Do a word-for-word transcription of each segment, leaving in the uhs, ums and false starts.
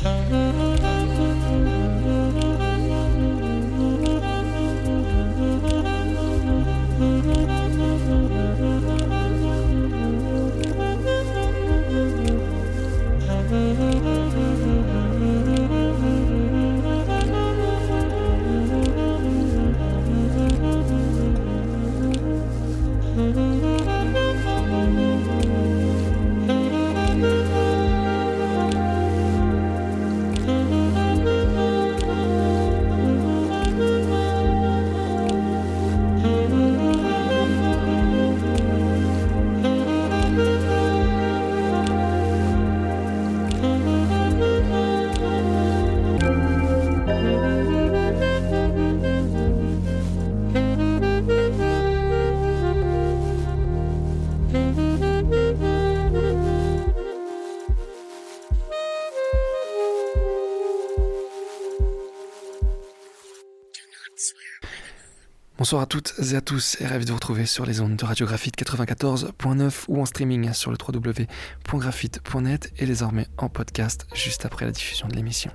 Bonsoir à toutes et à tous et ravi de vous retrouver sur les ondes de Radio Graphite quatre-vingt-quatorze point neuf ou en streaming sur le w w w point graphite point net et désormais en podcast juste après la diffusion de l'émission.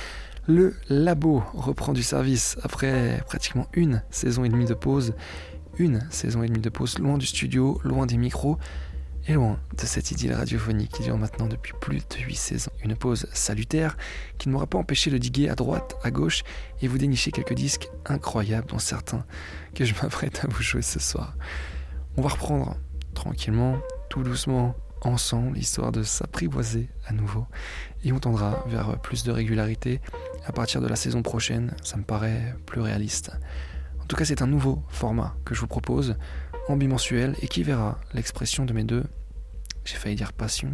Le labo reprend du service après pratiquement une saison et demie de pause, une saison et demie de pause loin du studio, loin des micros et loin de cette idylle radiophonique qui dure maintenant depuis plus de huit saisons. Une pause salutaire qui ne m'aura pas empêché de diguer à droite, à gauche et vous dénicher quelques disques incroyables dont certains que je m'apprête à vous jouer ce soir. On va reprendre tranquillement, tout doucement, ensemble, histoire de s'apprivoiser à nouveau et on tendra vers plus de régularité à partir de la saison prochaine, ça me paraît plus réaliste. En tout cas, c'est un nouveau format que je vous propose, en bimensuel et qui verra l'expression de mes deux, j'ai failli dire passions,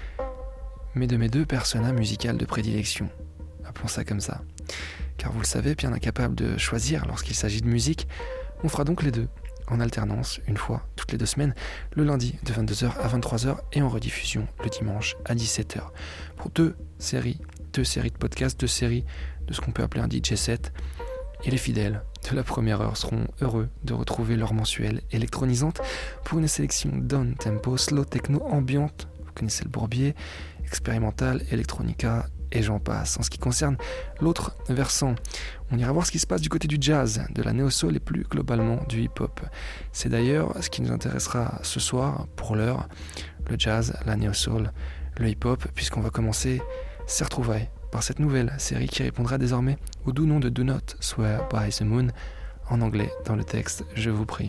mais de mes deux personas musicales de prédilection. Appelons ça comme ça. Car vous le savez, bien incapable de choisir lorsqu'il s'agit de musique, on fera donc les deux, en alternance, une fois toutes les deux semaines, le lundi de vingt-deux heures à vingt-trois heures et en rediffusion le dimanche à dix-sept heures. Pour deux séries, deux séries de podcasts, deux séries de ce qu'on peut appeler un D J set. Et les fidèles de la première heure seront heureux de retrouver leur mensuelle électronisante pour une sélection down tempo, slow techno, ambiante, vous connaissez le bourbier, expérimental, electronica et j'en passe. En ce qui concerne l'autre versant, on ira voir ce qui se passe du côté du jazz, de la néo-soul et plus globalement du hip-hop. C'est d'ailleurs ce qui nous intéressera ce soir, pour l'heure, le jazz, la néo-soul, le hip-hop, puisqu'on va commencer ces retrouvailles par cette nouvelle série qui répondra désormais au doux nom de Do Not Swear by the Moon, en anglais dans le texte, je vous prie.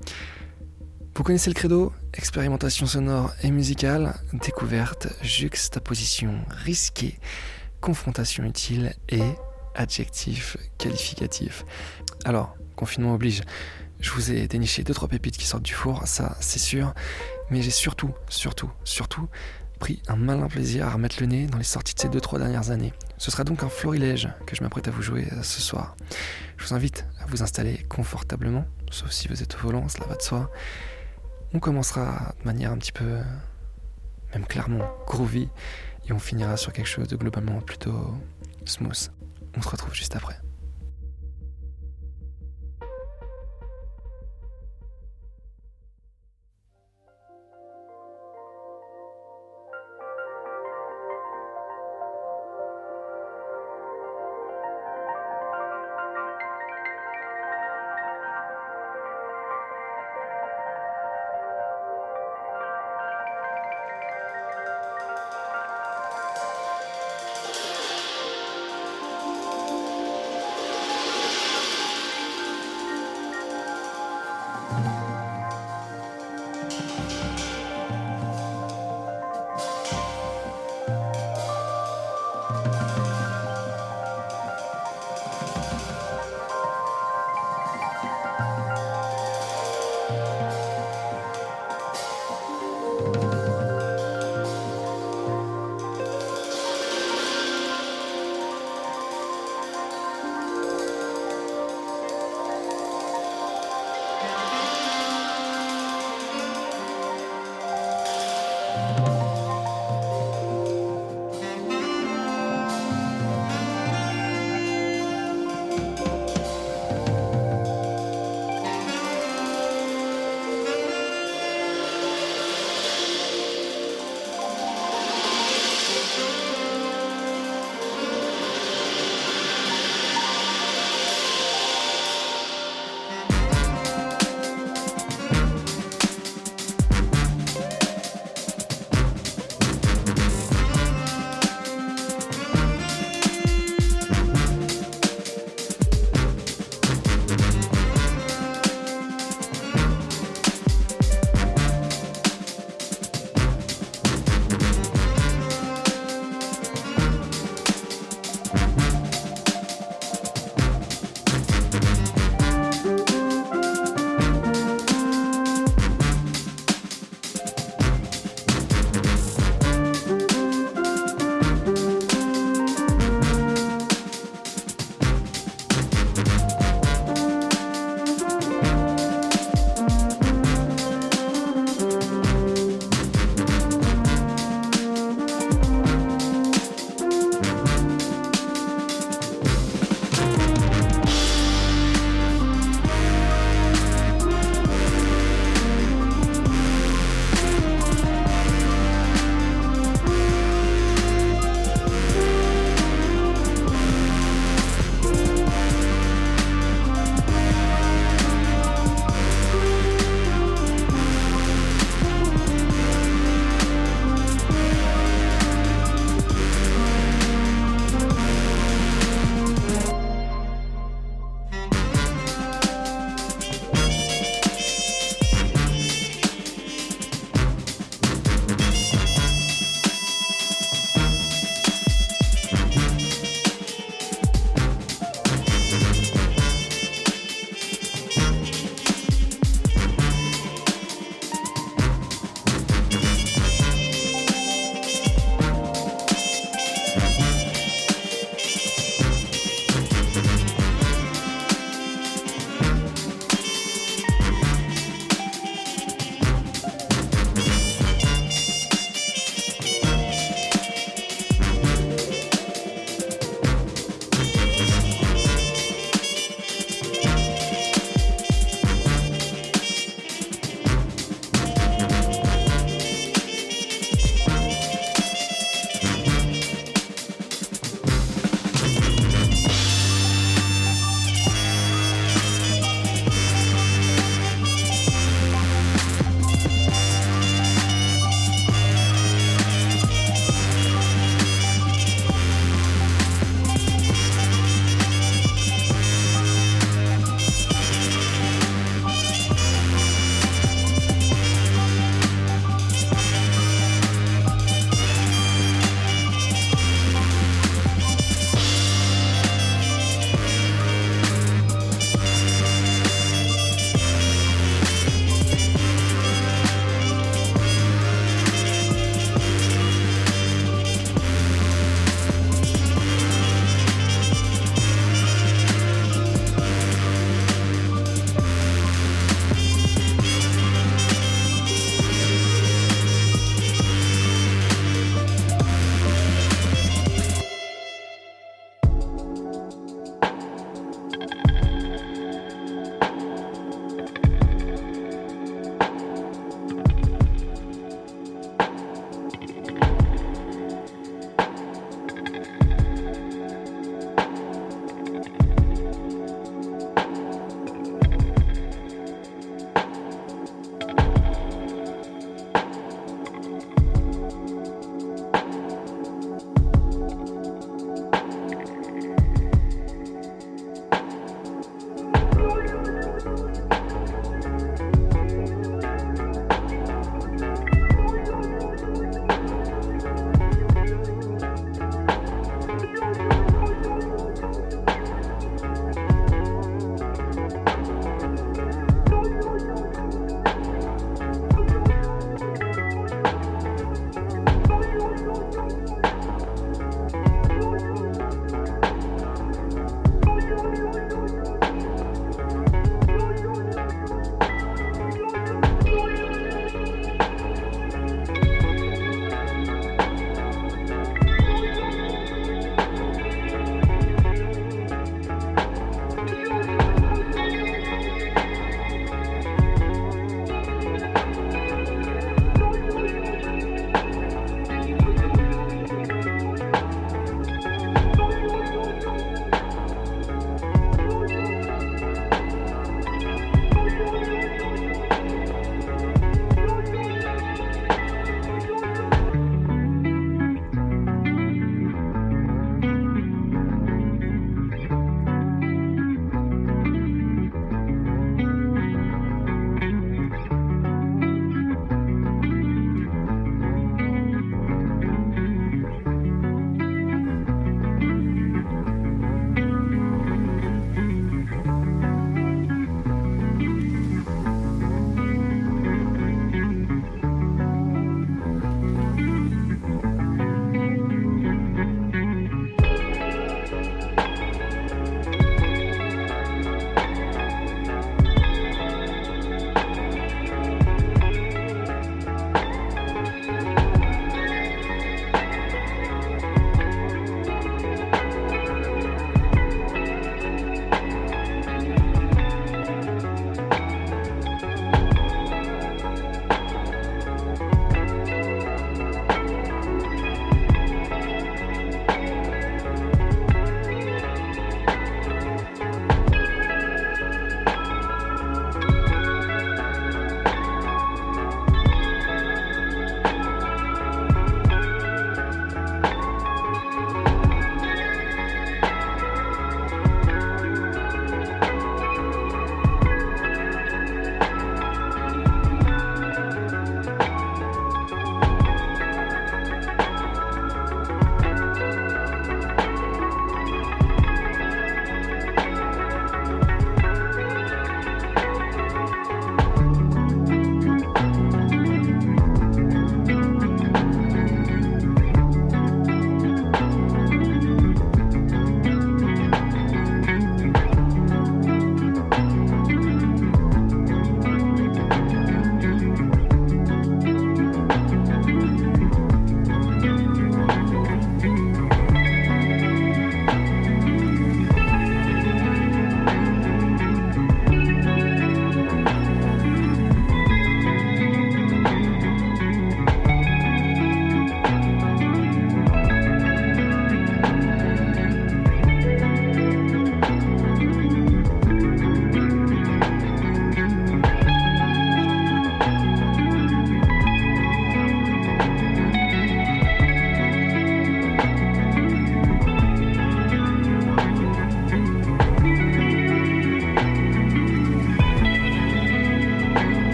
Vous connaissez le credo, expérimentation sonore et musicale, découverte, juxtaposition risquée, confrontation utile et adjectif qualificatif. Alors, confinement oblige, je vous ai déniché deux trois pépites qui sortent du four, ça c'est sûr, mais j'ai surtout, surtout, surtout pris un malin plaisir à remettre le nez dans les sorties de ces deux trois dernières années. Ce sera donc un florilège que je m'apprête à vous jouer ce soir. Je vous invite à vous installer confortablement, sauf si vous êtes au volant, cela va de soi. On commencera de manière un petit peu, même clairement, groovy, et on finira sur quelque chose de globalement plutôt smooth. On se retrouve juste après.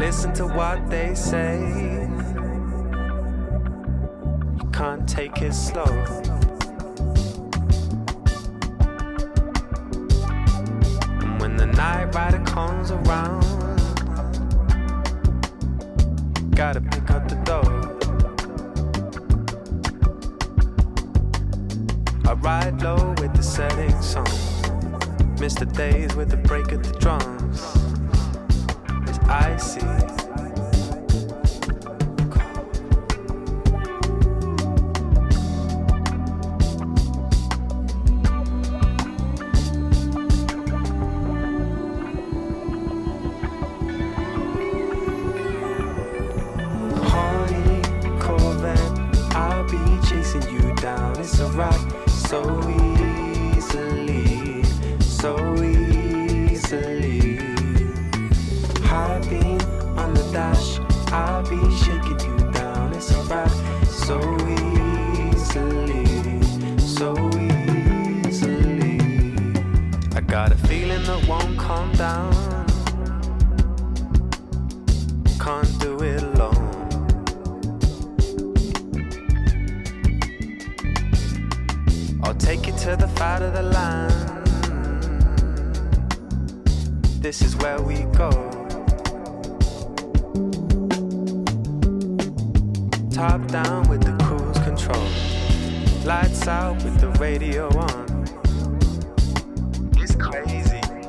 listen to what they say. You can't take it slow. And when the night rider comes around, gotta pick up the dough. I ride low with the setting sun, miss the days with the break of the drums. It's icy. So easily, so easily. High beam on the dash, I'll be shaking you down. It's a wrap. So easily, so easily. I got a feeling that won't calm down. Can't do it alone. I'll take you to the fat of the land. This is where we go. Top down with the cruise control. Lights out with the radio on. It's crazy.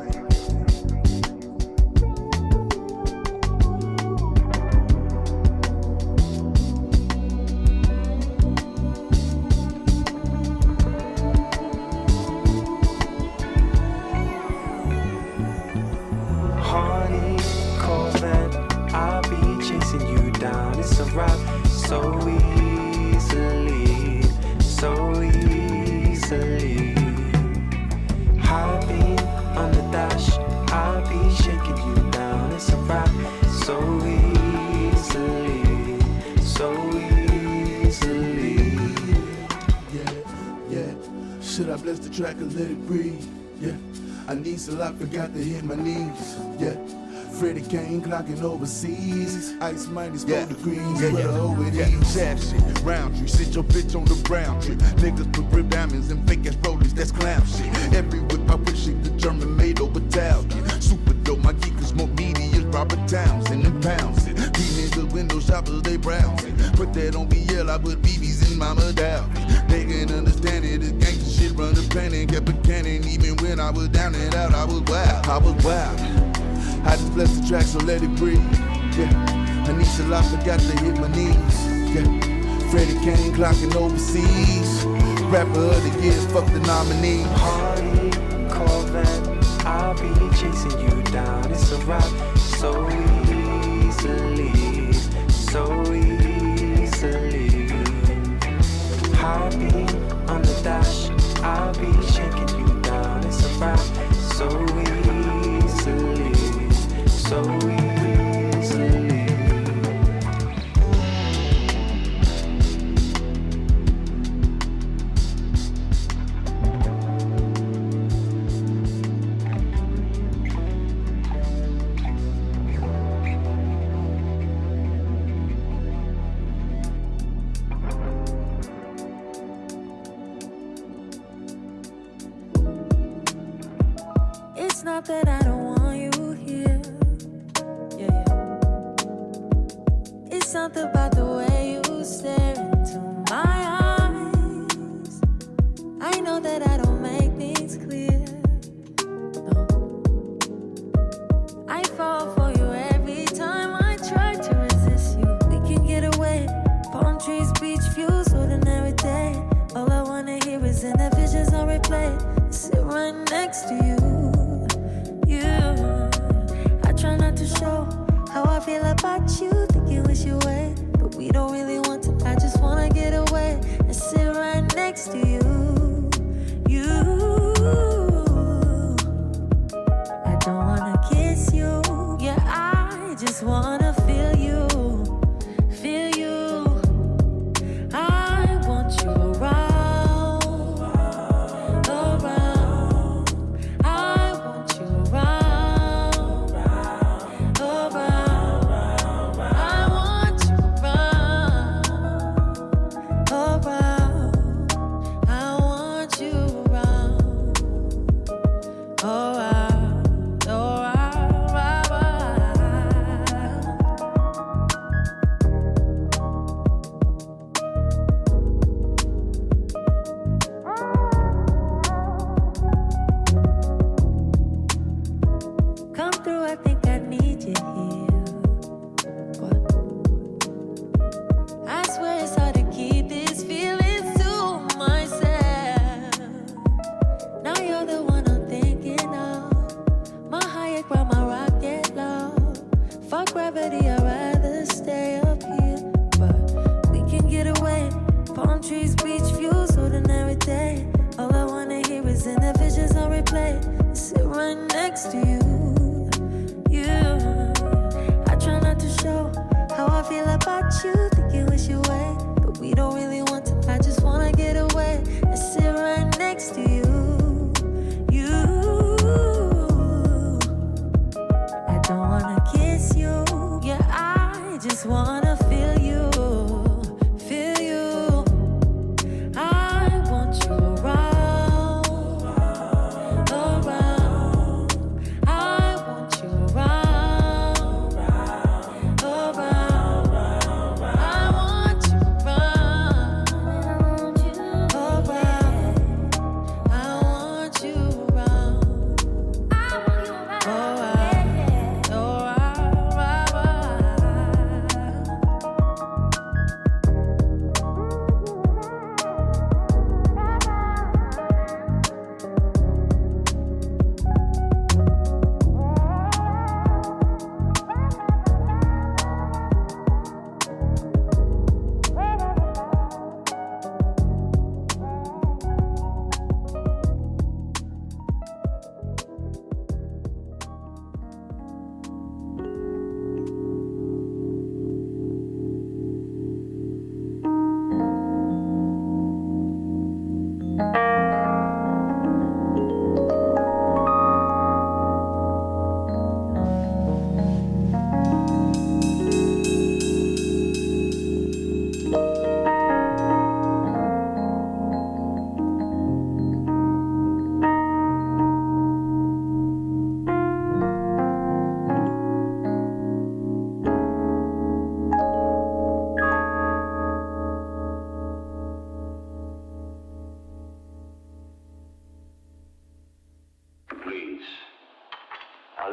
So easily, so easily. High beam on the dash, I'll be shaking you down. It's a wrap. So easily, so easily. Yeah, yeah. Should I bless the track and let it breathe? Yeah. I need some luck, forgot to hit my knees. Yeah. Freddie Kane clocking overseas. Ice minus four yeah. degrees. Yeah, but yeah. I hope it yeah. is. Sad shit, round tree. Sit your bitch on the brown tree. Niggas put rib diamonds and fake ass rollies. That's clown shit. Every whip I push shit, the German made over Italian. Super dope, my geek is more media. Robert Townsend and pounds it. These niggas window shoppers, they browsing. Put that on B L, I put B Bs in Mama Dow. They can understand it. This gangsta shit run the planet. Kept a cannon. Even when I was down and out, I was wild. I was wild. I just bless the track, so let it breathe. Yeah, I need some life, forgot to hit my knees. Yeah, Freddie Kane clocking overseas. Rapper of the year, fuck the nominee. Hardy, Corvette, I'll be chasing you down. It's a wrap. So easily, so easily. High beam on the dash, I'll be shaking you down. It's a wrap. So easily. So easily. It's not that I don't want you here. Yeah, yeah. It's something about the way you stare into my eyes. I know that I don't make things clear. No. I fall for you every time I try to resist you. We can get away. Palm trees, beach views, ordinary day. All I wanna hear is in the visions on replay. I sit right next to you. You, I try not to show how I feel about you. Think you wish you away, but we don't really want to. I just wanna get away and sit right next to you. You, I don't wanna kiss you. Yeah, I just wanna feel you, feel you. I want you around. Around, I want you around, around.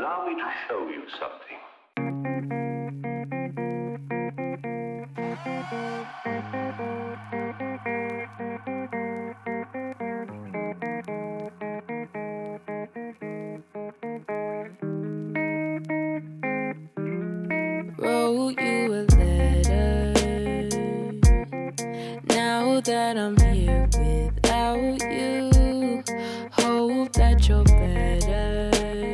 Allow me to show you something. Wrote you a letter. Now that I'm here without you, hope that you're better.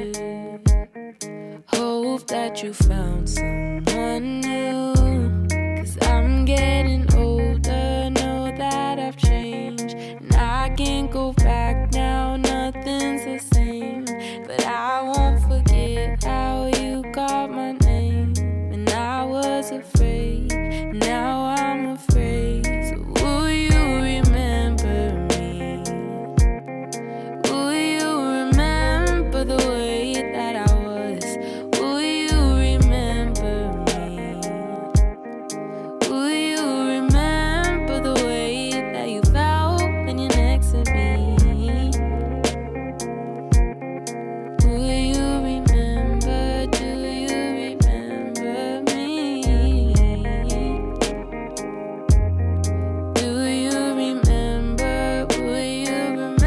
Hope that you found someone new. Cause I'm getting older, know that I've changed. And I can't go back now, nothing's the same. But I won't forget how you called my name. And I was afraid, now I'm afraid. So will you remember me? Will you remember the way that I was? Will you remember me? Will you remember the way that you felt when you're next to me? Will you remember? Do you remember me? Do you remember? Will you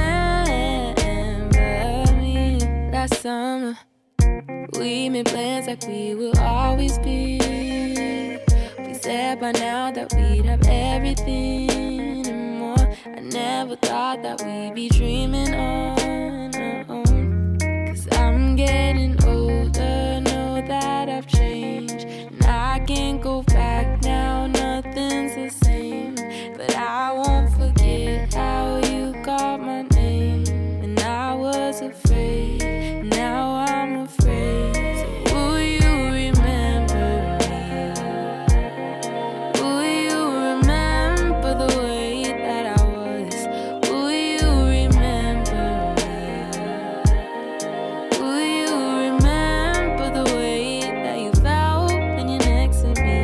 remember me? Last summer, we made plans like we will always be. We said by now that we'd have everything and more. I never thought that we'd be dreaming on our own. Cause I'm getting older, know that I've changed. And I can't go back now, nothing's the same. But I won't forget how you called my name. And I was afraid, now I'm afraid. So will you remember me? Will you remember the way that I was? Will you remember me? Will you remember the way that you felt when you're next to me?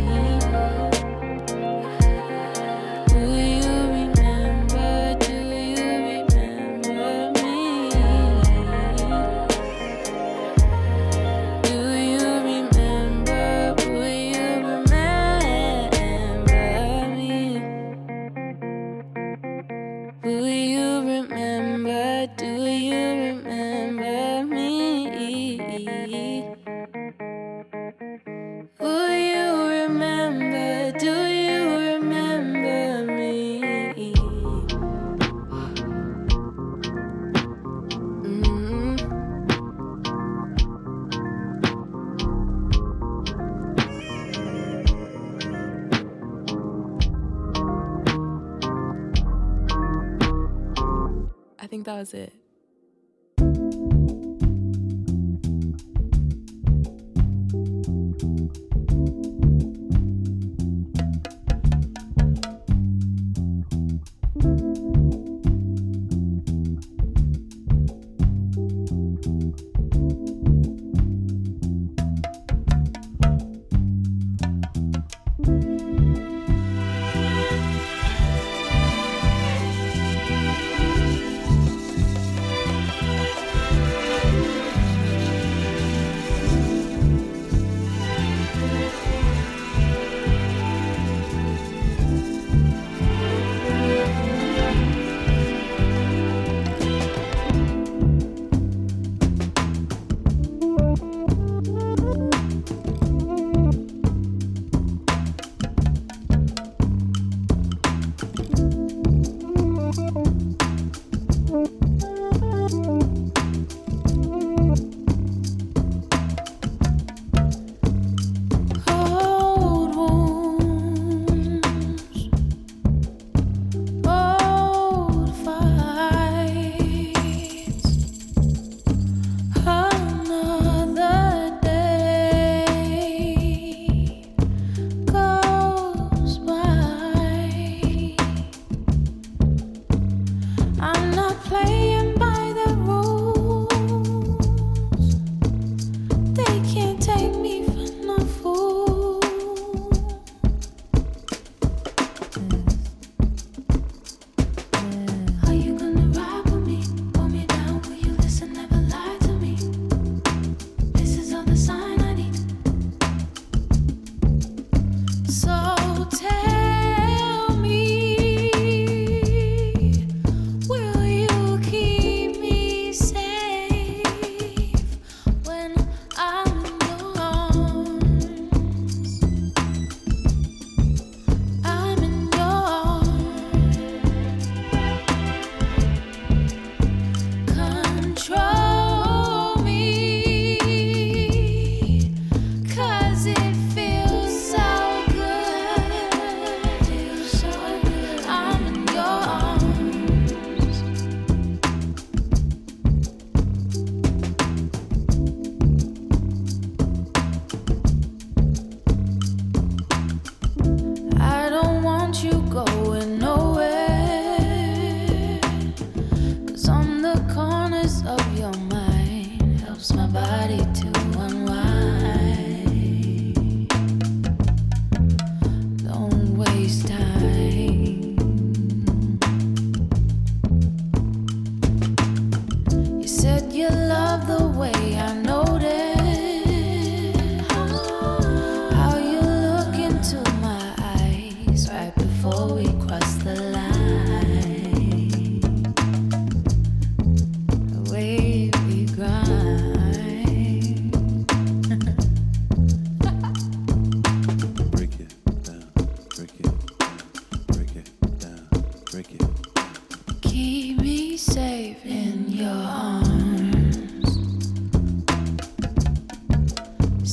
Will you remember? Do you remember me? Do you remember? Will you remember me? Will you remember? Do you remember me? Will you remember? Do you remember me? Mm. I think that was it. Old wounds, old fights, another day goes by. I'm not playing by the rules. They can't take me for no fool. Are you gonna ride with me? Pull me down, will you listen? Never lie to me.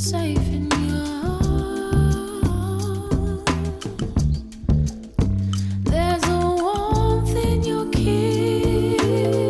safe in your arms. There's a warmth in your kiss.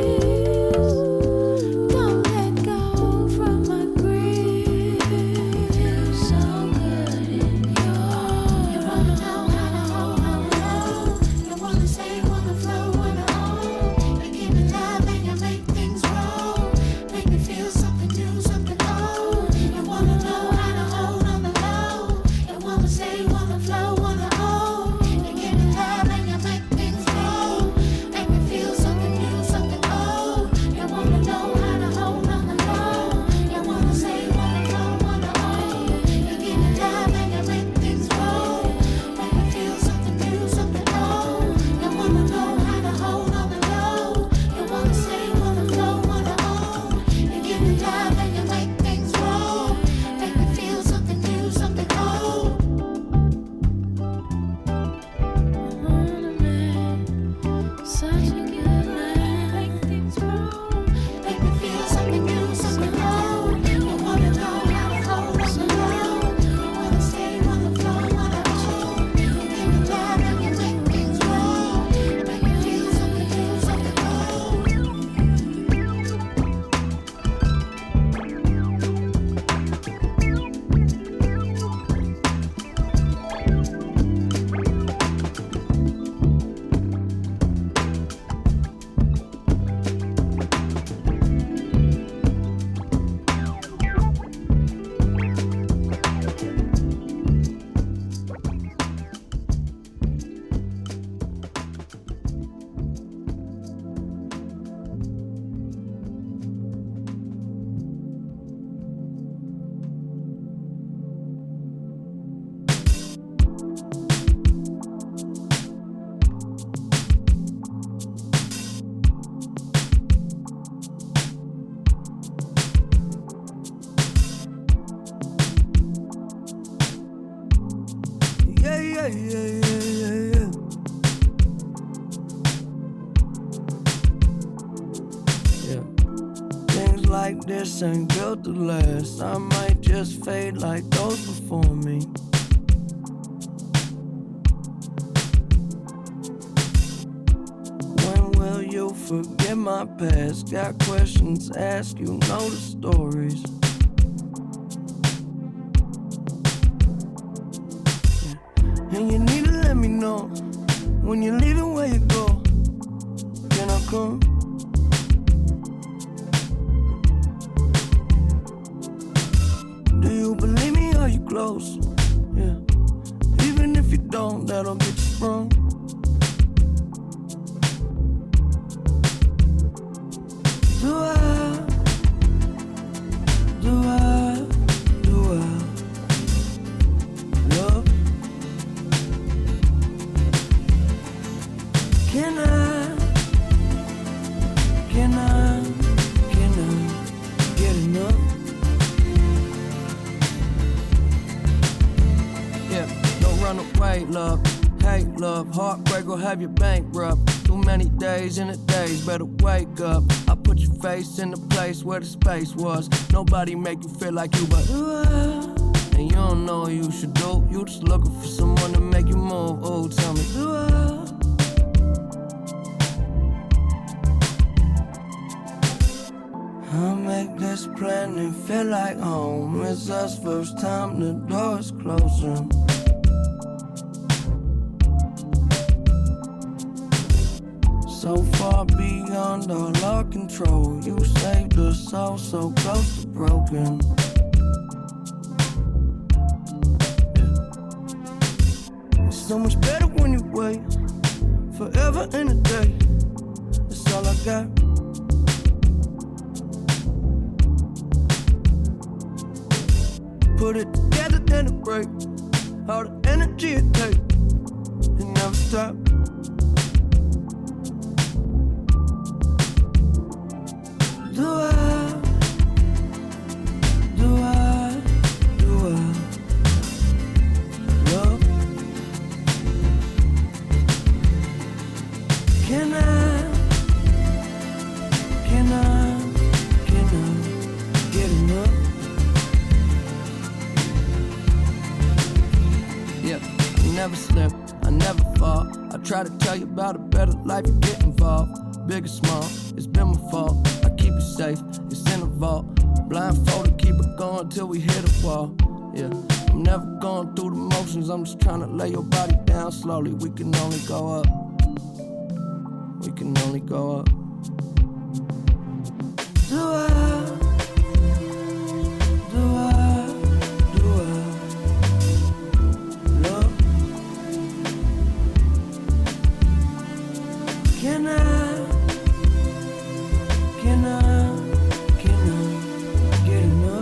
Don't let go from my grip. Feels so good in your arms. You wanna know how to hold on low. You wanna stay, wanna flow, wanna own. You give me love and you make things roll. Make me feel something new, something old. You wanna know how to hold on the low. You wanna stay, wanna flow, wanna own. You give me love and you make things roll. Make me feel something new, something old. You wanna know how to hold on the low. You wanna stay, wanna flow, wanna own. You give me love and you make things roll. Make me feel something new, something old. You wanna know how to hold on the low. You wanna stay, wanna flow, wanna own. You give me love and you make things roll. Make me feel something new, something old. Such a good man. Make things roll. Make me feel something new, something old. You wanna know how to hold on the low. You wanna stay, wanna flow, wanna own. You give me love and you make things roll. Make me feel something new, something old. Yeah, yeah, yeah, yeah, yeah, yeah. Yeah. Things like this ain't built to last. I might just fade like those before me. When will you forget my past? Got questions, ask, you know the stories. And you need to let me know when you're leaving, where you go. Can I come? Do you believe me? Are you close? Yeah. Even if you don't, that'll get you sprung. Do I? Do I? Do I? Love? Can I, can I, can I get enough? Yeah, don't run away, love. Hate, love. Heartbreak will have you bankrupt. Too many days in a days, better wake up. I put your face in the place where the space was. Nobody make you feel like you, but do I? And you don't know what you should do. You just looking for someone to make you move. Oh, tell me, do I? I'll make this planet feel like home. It's us first time, the door's closing. So far beyond all our control. You saved us all so close to broken. It's so much better when you wait. Forever in a day. That's all I got. Put it together, then it break. All the energy it takes, it never stop. Do I? Do I? Do I? Love? Can I? Can I? Can I get enough? never slip, I never fall. I try to tell you about a better life, you get involved. Big or small, it's been my fault. I keep it safe, it's in the vault. Blindfolded, keep it going till we hit a wall. Yeah, I'm never going through the motions, I'm just trying to lay your body down slowly. We can only go up. We can only go up. Do I? Do I? Do I? Love? Can I? Can I? Can I get enough?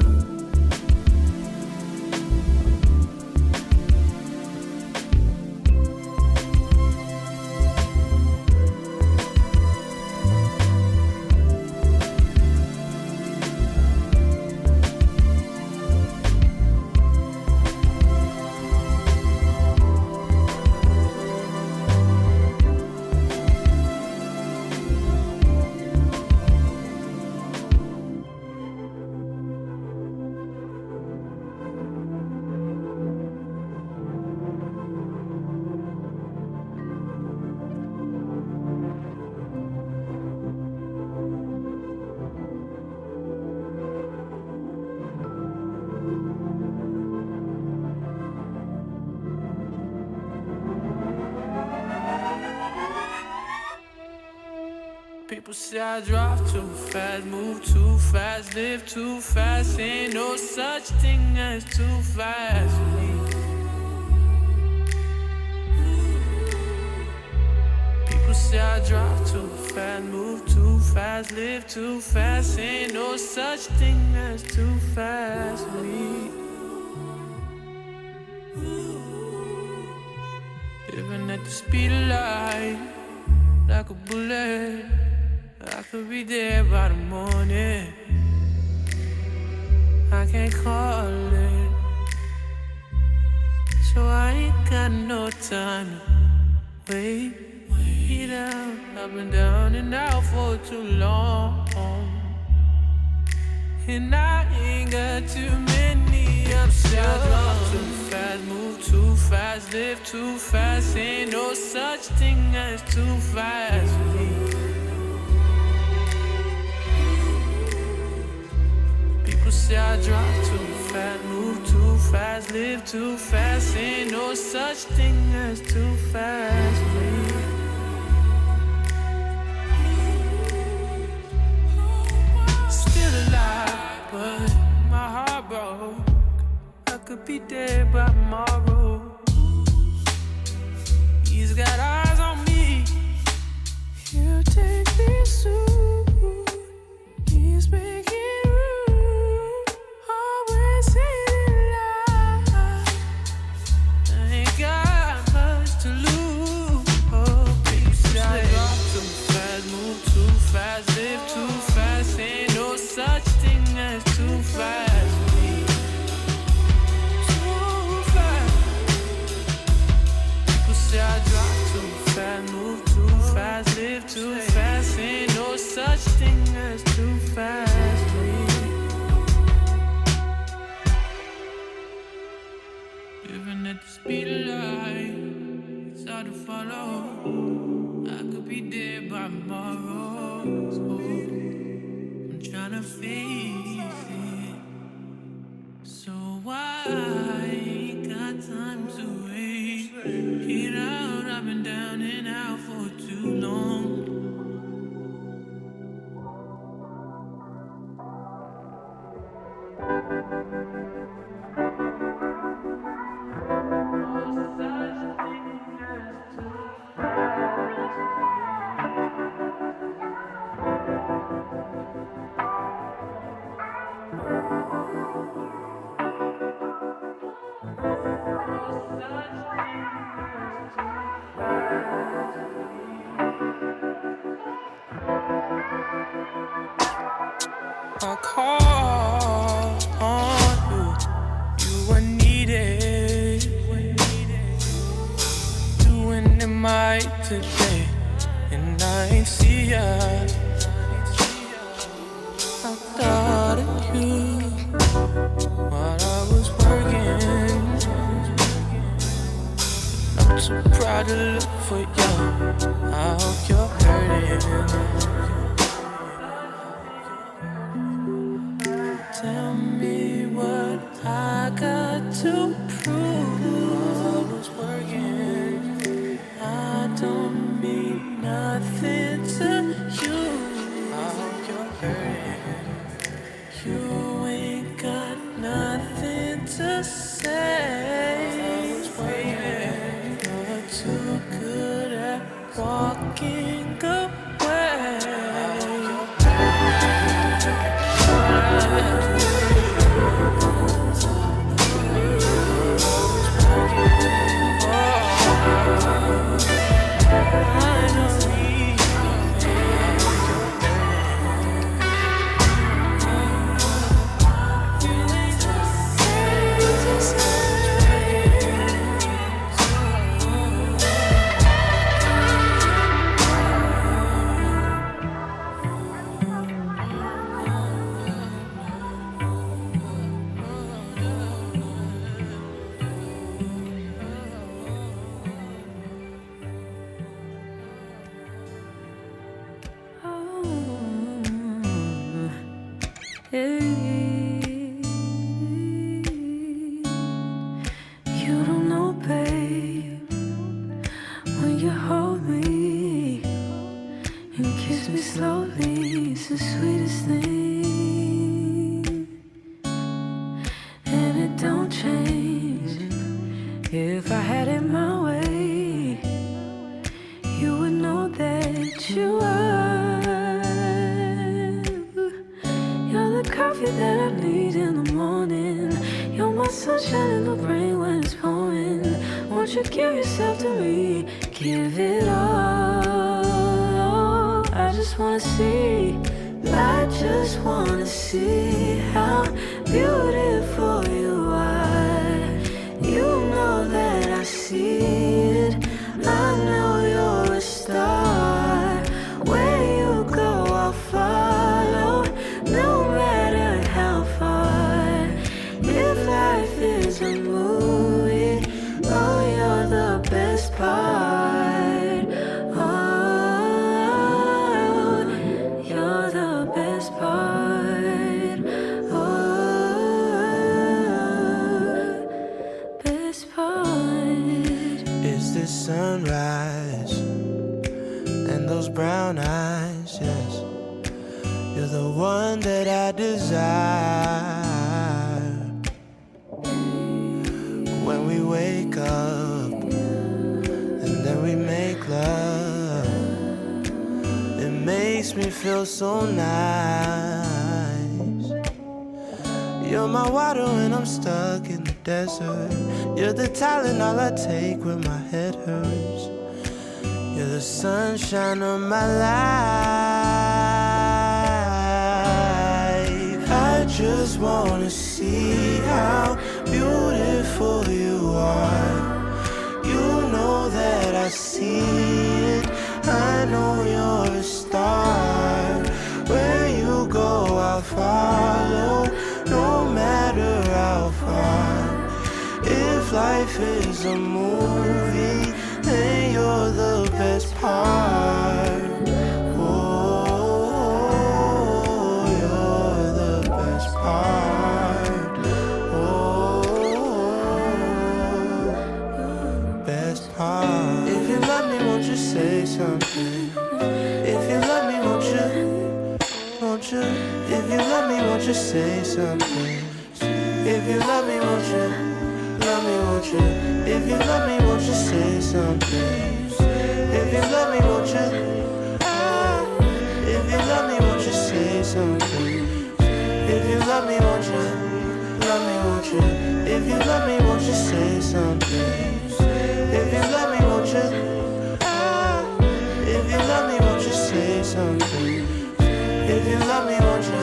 People say I drive too fast, move too fast, live too fast. Ain't no such thing as too fast for me. People say I drive too fast, move too fast, live too fast. Ain't no such thing as too fast for me. Living at the speed of light, like a bullet. I could be there by the morning. I can't call it, so I ain't got no time to wait. Wait out, I've been down and out for too long, and I ain't got too many options. I too fast, move too fast, live too fast. Ain't no such thing as too fast for me. People say I drive too fast, move too fast, live too fast. Ain't no such thing as too fast for me. Still alive, but my heart broke. I could be dead by tomorrow. He's got eyes on me. He'll take me soon. He's making too fast, ain't no such thing as too fast for me. Living at the speed of light, it's hard to follow. I could be dead by tomorrow, so I'm trying to face it. So I ain't got time to wait. Get out, I've been down and out for too long. I called on you, you were needed. Doing it right today, and I ain't see ya. I thought of you while I was working. try to look for you. I hope you're hurting. Tell me what I got to prove. I was working. I don't mean nothing to you. I hope you're hurting. You ain't got nothing to say. I was waiting. You're too good at walking away. So nice. You're my water when I'm stuck in the desert. You're the talent all I take when my head hurts. You're the sunshine of my life. I just wanna see how beautiful you are. You know that I see it. I know you're a star. Where you go, I'll follow, no matter how far. If life is a movie, then you're the best part. Oh, you're the best part. Oh, best part. If you love me, won't you say something? If you love me, won't you? Won't you? If you love me, won't you say something? If you love me, won't you? Love me, won't you? If you love me, won't you say something? If you love me, won't you? If you love me, won't you say something? If you love me, won't you? Love me, won't you? If you love me, won't you say something? If you love me, won't you? If you love me, won't you say something? If you love me, won't you?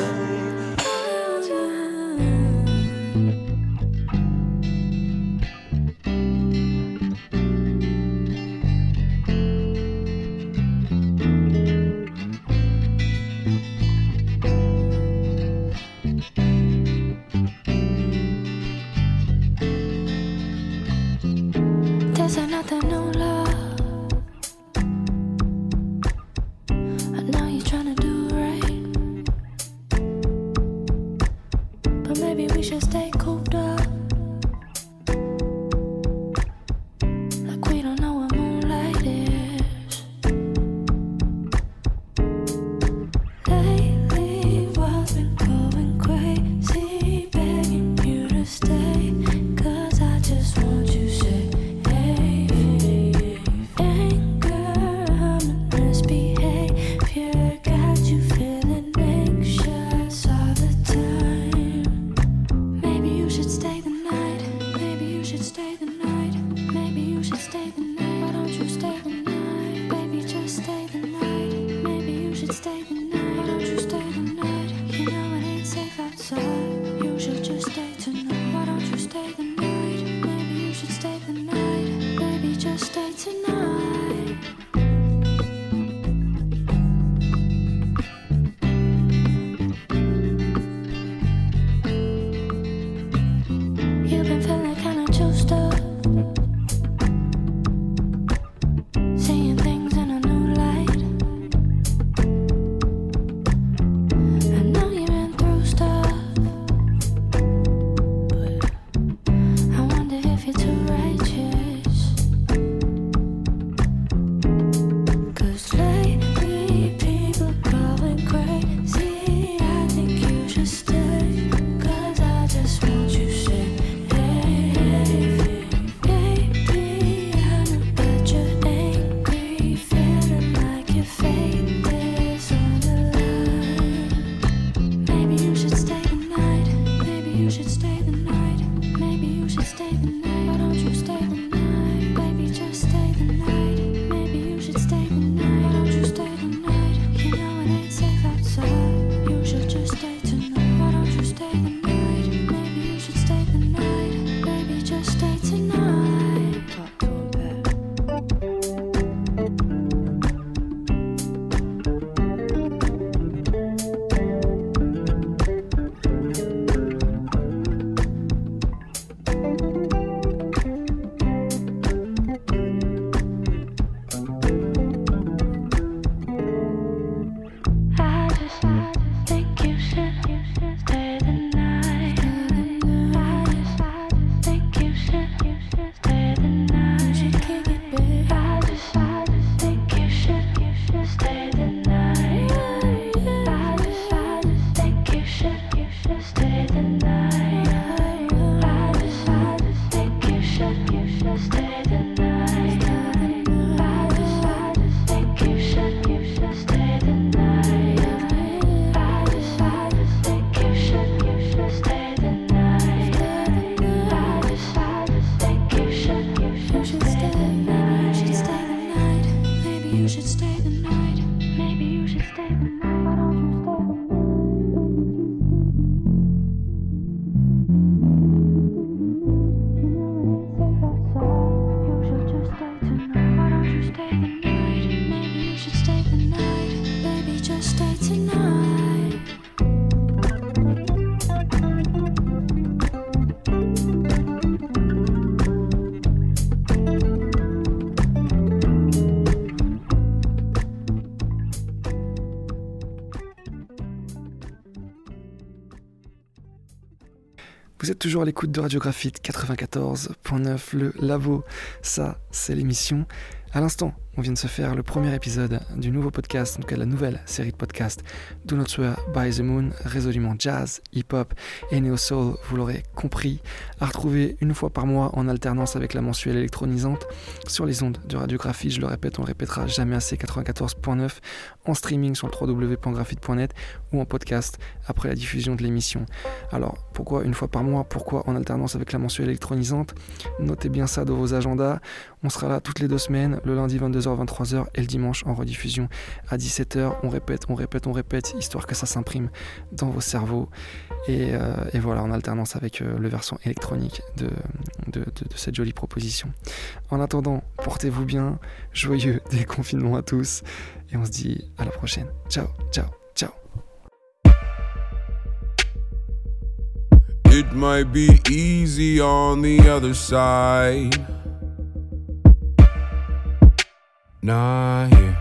should stay the night. Maybe you should stay the night. Maybe you should stay the night. Why don't you stay the night? Baby, just stay the night. Maybe you should stay the night. Why don't you stay the night? You know it ain't safe outside. You should just stay tonight. Why don't you stay the night? Maybe you should stay the night. Baby, just stay tonight. You've been feeling kinda juiced up, seeing things in a new light. I know you've been through stuff, but I wonder if you're too righteous. 'Cause lately people going crazy. I think you should stay, 'cause I just want you safe. Vous êtes toujours à l'écoute de Radio Graphite quatre-vingt-quatorze point neuf, le Labo. Ça, c'est l'émission. À l'instant, on vient de se faire le premier épisode du nouveau podcast, donc la nouvelle série de podcasts Do Not Swear by the Moon, résolument jazz, hip-hop et néo-soul, vous l'aurez compris, à retrouver une fois par mois en alternance avec la mensuelle électronisante sur les ondes de Radio Graphite. Je le répète, on le répétera jamais assez, quatre-vingt-quatorze point neuf, en streaming sur le w w w point graphite point net ou en podcast après la diffusion de l'émission. Alors, pourquoi une fois par mois? Pourquoi en alternance avec la mensuelle électronisante? Notez bien ça dans vos agendas. On sera là toutes les deux semaines, le lundi vingt-deux heures vingt-trois heures et le dimanche en rediffusion à dix-sept heures. On répète, on répète, on répète, histoire que ça s'imprime dans vos cerveaux. Et, euh, et voilà, en alternance avec euh, le versant électronique de, de, de, de cette jolie proposition. En attendant, portez-vous bien, joyeux déconfinement à tous, et on se dit à la prochaine. Ciao, ciao, ciao. It might be easy on the other side. Nah, yeah.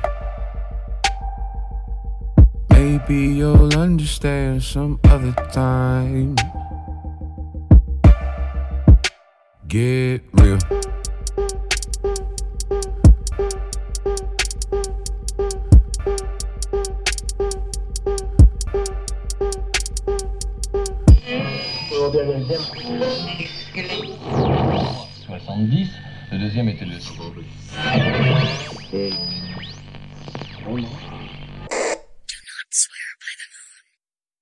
Maybe you'll understand some other time. Get real. soixante-dix, le deuxième était le